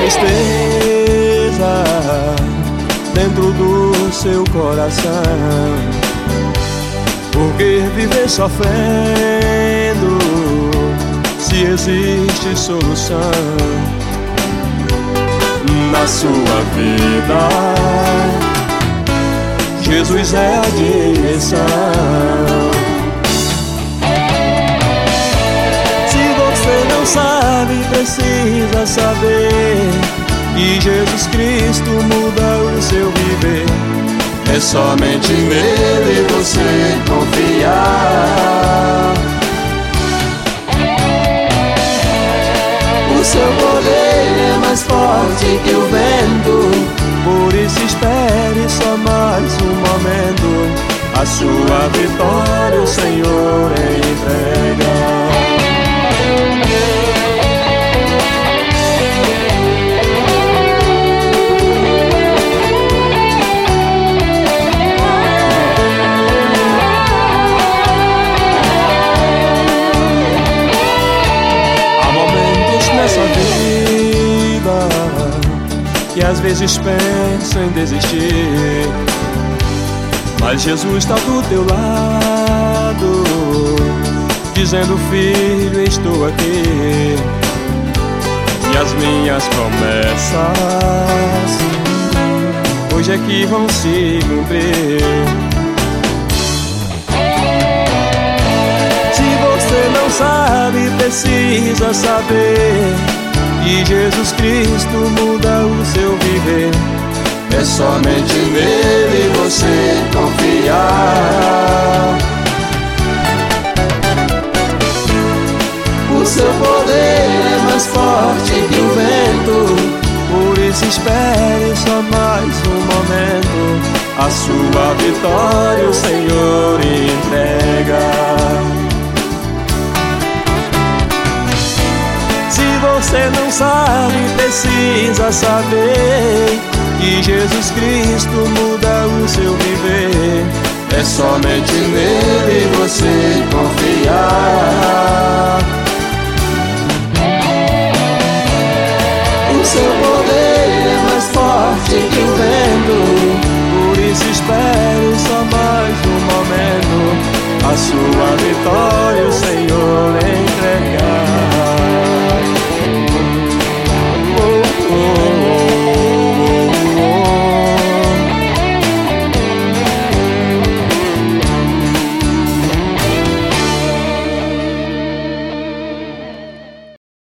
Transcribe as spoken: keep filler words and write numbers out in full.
tristeza dentro do seu coração. Por que viver sofrendo se existe solução na sua vida? Jesus é a direção. Se você não sabe, precisa saber que Jesus Cristo muda o seu viver. É somente nele você confiar. O seu poder é mais forte que o vento, por isso espere só mais um momento. A sua vitória o Senhor entrega. Que às vezes penso em desistir, mas Jesus está do teu lado, dizendo: filho, estou aqui, e as minhas promessas hoje é que vão se cumprir. Se você não sabe, precisa saber que Jesus Cristo muda o seu viver. É somente nele você confiar. O seu poder é mais forte que o vento, por isso espere só mais um momento. A sua vitória o Senhor entrega. Você não sabe, precisa saber que Jesus Cristo muda o seu viver. É somente nele você confiar. O seu poder é mais forte que o vento,